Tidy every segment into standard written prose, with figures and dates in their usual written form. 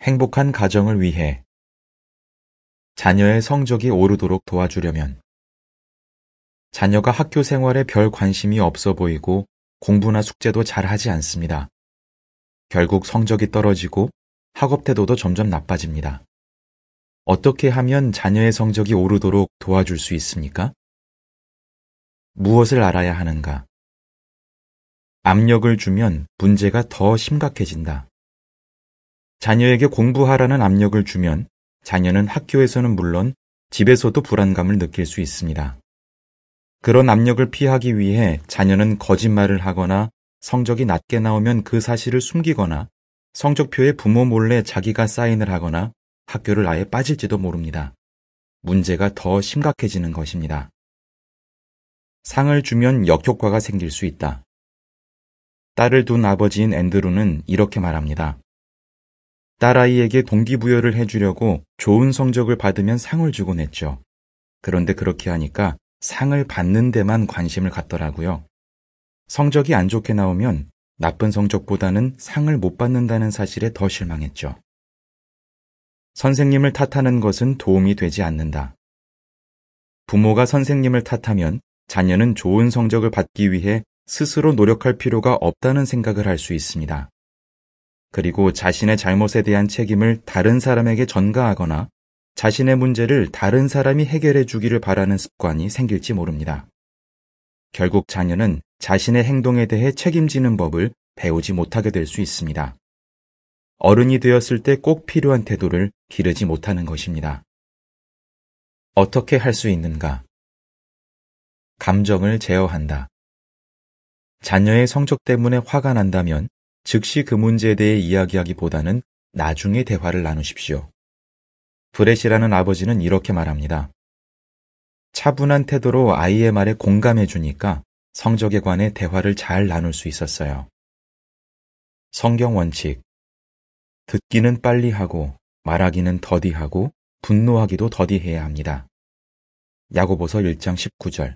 행복한 가정을 위해 자녀의 성적이 오르도록 도와주려면 자녀가 학교 생활에 별 관심이 없어 보이고 공부나 숙제도 잘하지 않습니다. 결국 성적이 떨어지고 학업 태도도 점점 나빠집니다. 어떻게 하면 자녀의 성적이 오르도록 도와줄 수 있습니까? 무엇을 알아야 하는가? 압력을 주면 문제가 더 심각해진다. 자녀에게 공부하라는 압력을 주면 자녀는 학교에서는 물론 집에서도 불안감을 느낄 수 있습니다. 그런 압력을 피하기 위해 자녀는 거짓말을 하거나 성적이 낮게 나오면 그 사실을 숨기거나 성적표에 부모 몰래 자기가 사인을 하거나 학교를 아예 빠질지도 모릅니다. 문제가 더 심각해지는 것입니다. 상을 주면 역효과가 생길 수 있다. 딸을 둔 아버지인 앤드루는 이렇게 말합니다. 딸아이에게 동기부여를 해주려고 좋은 성적을 받으면 상을 주곤 했죠. 그런데 그렇게 하니까 상을 받는 데만 관심을 갖더라고요. 성적이 안 좋게 나오면 나쁜 성적보다는 상을 못 받는다는 사실에 더 실망했죠. 선생님을 탓하는 것은 도움이 되지 않는다. 부모가 선생님을 탓하면 자녀는 좋은 성적을 받기 위해 스스로 노력할 필요가 없다는 생각을 할 수 있습니다. 그리고 자신의 잘못에 대한 책임을 다른 사람에게 전가하거나 자신의 문제를 다른 사람이 해결해 주기를 바라는 습관이 생길지 모릅니다. 결국 자녀는 자신의 행동에 대해 책임지는 법을 배우지 못하게 될 수 있습니다. 어른이 되었을 때 꼭 필요한 태도를 기르지 못하는 것입니다. 어떻게 할 수 있는가? 감정을 제어한다. 자녀의 성적 때문에 화가 난다면 즉시 그 문제에 대해 이야기하기보다는 나중에 대화를 나누십시오. 브렛이라는 아버지는 이렇게 말합니다. 차분한 태도로 아이의 말에 공감해 주니까 성적에 관해 대화를 잘 나눌 수 있었어요. 성경 원칙. 듣기는 빨리 하고 말하기는 더디하고 분노하기도 더디해야 합니다. 야고보서 1장 19절.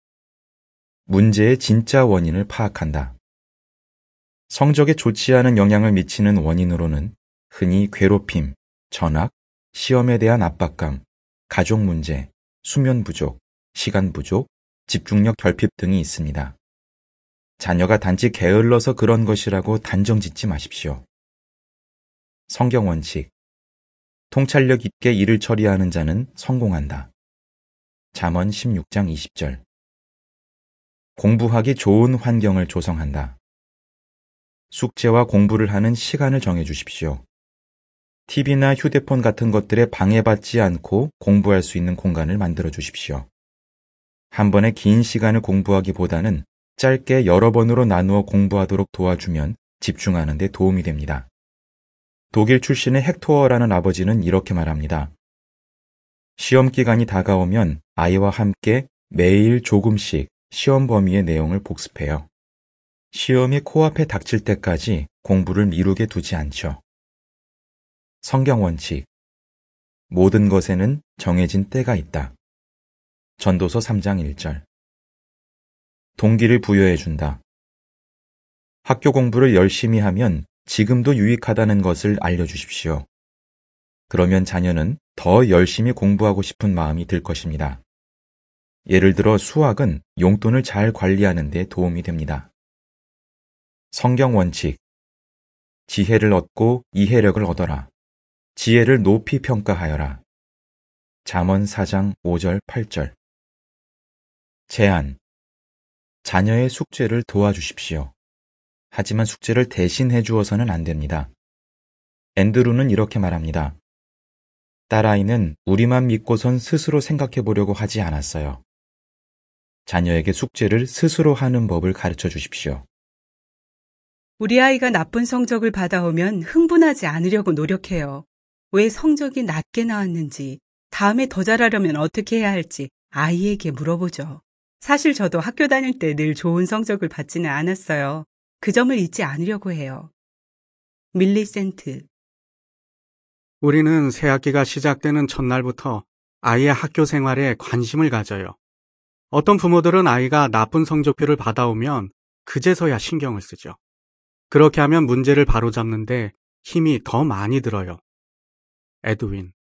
문제의 진짜 원인을 파악한다. 성적에 좋지 않은 영향을 미치는 원인으로는 흔히 괴롭힘, 전학, 시험에 대한 압박감, 가족 문제, 수면 부족, 시간 부족, 집중력 결핍 등이 있습니다. 자녀가 단지 게을러서 그런 것이라고 단정 짓지 마십시오. 성경 원칙. 통찰력 있게 일을 처리하는 자는 성공한다. 잠언 16장 20절. 공부하기 좋은 환경을 조성한다. 숙제와 공부를 하는 시간을 정해 주십시오. TV나 휴대폰 같은 것들에 방해받지 않고 공부할 수 있는 공간을 만들어 주십시오. 한 번에 긴 시간을 공부하기보다는 짧게 여러 번으로 나누어 공부하도록 도와주면 집중하는 데 도움이 됩니다. 독일 출신의 헥토어라는 아버지는 이렇게 말합니다. 시험 기간이 다가오면 아이와 함께 매일 조금씩 시험 범위의 내용을 복습해요. 시험이 코앞에 닥칠 때까지 공부를 미루게 두지 않죠. 성경 원칙. 모든 것에는 정해진 때가 있다. 전도서 3장 1절. 동기를 부여해준다. 학교 공부를 열심히 하면 지금도 유익하다는 것을 알려주십시오. 그러면 자녀는 더 열심히 공부하고 싶은 마음이 들 것입니다. 예를 들어 수학은 용돈을 잘 관리하는 데 도움이 됩니다. 성경 원칙. 지혜를 얻고 이해력을 얻어라. 지혜를 높이 평가하여라. 잠언 4장 5절 8절. 제안. 자녀의 숙제를 도와주십시오. 하지만 숙제를 대신 해주어서는 안 됩니다. 앤드루는 이렇게 말합니다. 딸아이는 우리만 믿고선 스스로 생각해 보려고 하지 않았어요. 자녀에게 숙제를 스스로 하는 법을 가르쳐 주십시오. 우리 아이가 나쁜 성적을 받아오면 흥분하지 않으려고 노력해요. 왜 성적이 낮게 나왔는지, 다음에 더 잘하려면 어떻게 해야 할지 아이에게 물어보죠. 사실 저도 학교 다닐 때 늘 좋은 성적을 받지는 않았어요. 그 점을 잊지 않으려고 해요. 밀리센트. 우리는 새학기가 시작되는 첫날부터 아이의 학교 생활에 관심을 가져요. 어떤 부모들은 아이가 나쁜 성적표를 받아오면 그제서야 신경을 쓰죠. 그렇게 하면 문제를 바로잡는데 힘이 더 많이 들어요. 에드윈.